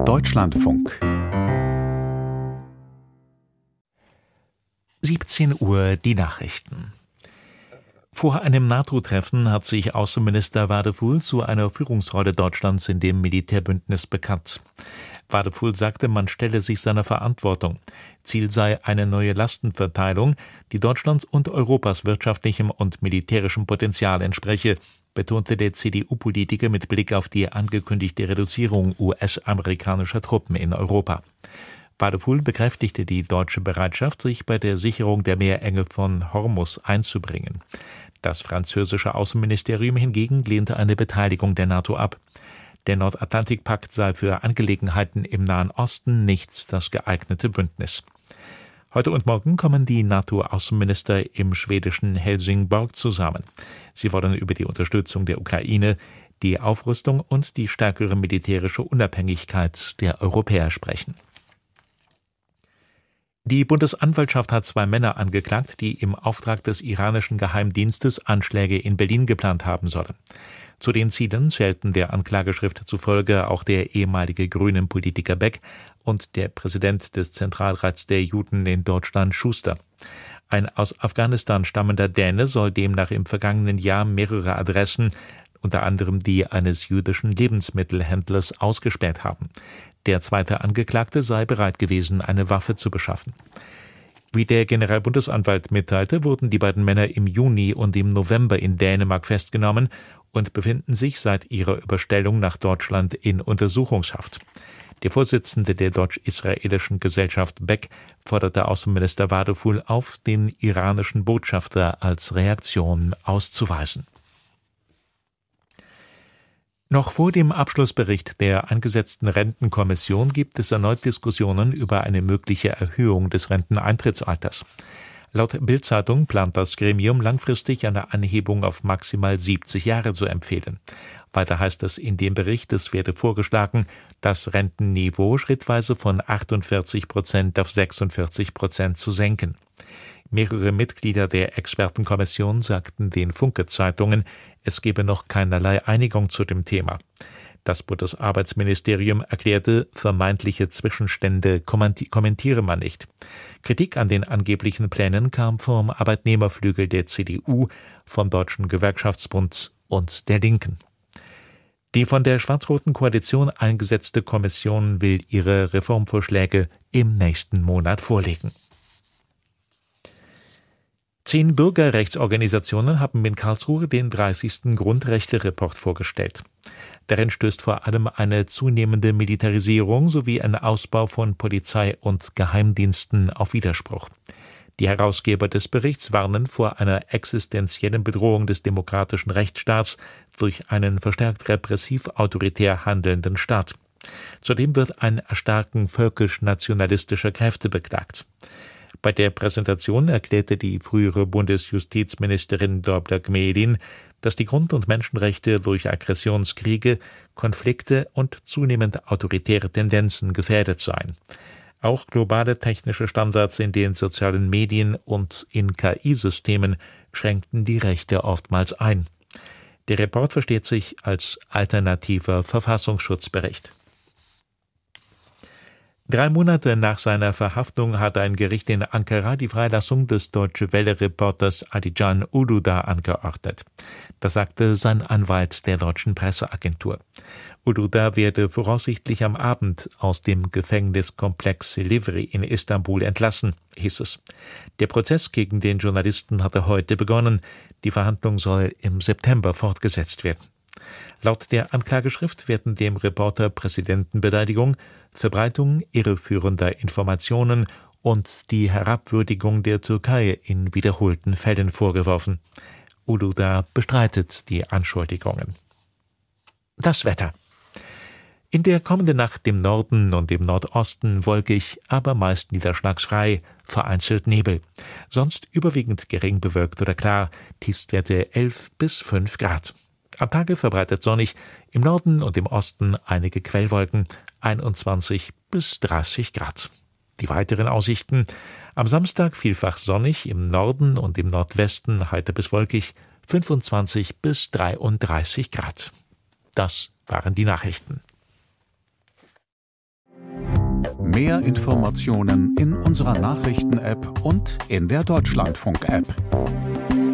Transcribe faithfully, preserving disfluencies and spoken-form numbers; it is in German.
Deutschlandfunk. siebzehn Uhr die Nachrichten. Vor einem NATO-Treffen hat sich Außenminister Wadefull zu einer Führungsrolle Deutschlands in dem Militärbündnis bekannt. Wadefull sagte, man stelle sich seiner Verantwortung. Ziel sei eine neue Lastenverteilung, die Deutschlands und Europas wirtschaftlichem und militärischem Potenzial entspreche, betonte der C D U-Politiker mit Blick auf die angekündigte Reduzierung U S-amerikanischer Truppen in Europa. Wadefull bekräftigte die deutsche Bereitschaft, sich bei der Sicherung der Meerenge von Hormuz einzubringen. Das französische Außenministerium hingegen lehnte eine Beteiligung der NATO ab. Der Nordatlantikpakt sei für Angelegenheiten im Nahen Osten nicht das geeignete Bündnis. Heute und morgen kommen die NATO-Außenminister im schwedischen Helsingborg zusammen. Sie wollen über die Unterstützung der Ukraine, die Aufrüstung und die stärkere militärische Unabhängigkeit der Europäer sprechen. Die Bundesanwaltschaft hat zwei Männer angeklagt, die im Auftrag des iranischen Geheimdienstes Anschläge in Berlin geplant haben sollen. Zu den Zielen zählten der Anklageschrift zufolge auch der ehemalige Grünen-Politiker Beck und der Präsident des Zentralrats der Juden in Deutschland Schuster. Ein aus Afghanistan stammender Däne soll demnach im vergangenen Jahr mehrere Adressen, unter anderem die eines jüdischen Lebensmittelhändlers, ausgespäht haben. Der zweite Angeklagte sei bereit gewesen, eine Waffe zu beschaffen. Wie der Generalbundesanwalt mitteilte, wurden die beiden Männer im Juni und im November in Dänemark festgenommen und befinden sich seit ihrer Überstellung nach Deutschland in Untersuchungshaft. Der Vorsitzende der deutsch-israelischen Gesellschaft Beck forderte Außenminister Wadefull auf, den iranischen Botschafter als Reaktion auszuweisen. Noch vor dem Abschlussbericht der angesetzten Rentenkommission gibt es erneut Diskussionen über eine mögliche Erhöhung des Renteneintrittsalters. Laut Bild-Zeitung plant das Gremium langfristig eine Anhebung auf maximal siebzig Jahre zu empfehlen. Weiter heißt es in dem Bericht, es werde vorgeschlagen, das Rentenniveau schrittweise von achtundvierzig Prozent auf sechsundvierzig Prozent zu senken. Mehrere Mitglieder der Expertenkommission sagten den Funke-Zeitungen, es gebe noch keinerlei Einigung zu dem Thema. Das Bundesarbeitsministerium erklärte, vermeintliche Zwischenstände kommentiere man nicht. Kritik an den angeblichen Plänen kam vom Arbeitnehmerflügel der C D U, vom Deutschen Gewerkschaftsbund und der Linken. Die von der schwarz-roten Koalition eingesetzte Kommission will ihre Reformvorschläge im nächsten Monat vorlegen. Zehn Bürgerrechtsorganisationen haben in Karlsruhe den dreißigsten Grundrechte-Report vorgestellt. Darin stößt vor allem eine zunehmende Militarisierung sowie ein Ausbau von Polizei und Geheimdiensten auf Widerspruch. Die Herausgeber des Berichts warnen vor einer existenziellen Bedrohung des demokratischen Rechtsstaats durch einen verstärkt repressiv-autoritär handelnden Staat. Zudem wird ein Erstarken völkisch-nationalistischer Kräfte beklagt. Bei der Präsentation erklärte die frühere Bundesjustizministerin Dobra Gmelin, dass die Grund- und Menschenrechte durch Aggressionskriege, Konflikte und zunehmend autoritäre Tendenzen gefährdet seien. Auch globale technische Standards in den sozialen Medien und in K I-Systemen schränkten die Rechte oftmals ein. Der Report versteht sich als alternativer Verfassungsschutzbericht. Drei Monate nach seiner Verhaftung hat ein Gericht in Ankara die Freilassung des Deutsche-Welle-Reporters Alican Uludağ angeordnet. Das sagte sein Anwalt der deutschen Presseagentur. Uludağ werde voraussichtlich am Abend aus dem Gefängniskomplex Silivri in Istanbul entlassen, hieß es. Der Prozess gegen den Journalisten hatte heute begonnen. Die Verhandlung soll im September fortgesetzt werden. Laut der Anklageschrift werden dem Reporter Präsidentenbeleidigung, Verbreitung irreführender Informationen und die Herabwürdigung der Türkei in wiederholten Fällen vorgeworfen. Uludağ bestreitet die Anschuldigungen. Das Wetter. In der kommenden Nacht im Norden und im Nordosten wolkig, aber meist niederschlagsfrei, vereinzelt Nebel. Sonst überwiegend gering bewölkt oder klar, Tiefstwerte elf bis fünf Grad. Am Tage verbreitet sonnig, im Norden und im Osten einige Quellwolken, einundzwanzig bis dreißig Grad. Die weiteren Aussichten: am Samstag vielfach sonnig, im Norden und im Nordwesten heiter bis wolkig, fünfundzwanzig bis dreiunddreißig Grad. Das waren die Nachrichten. Mehr Informationen in unserer Nachrichten-App und in der Deutschlandfunk-App.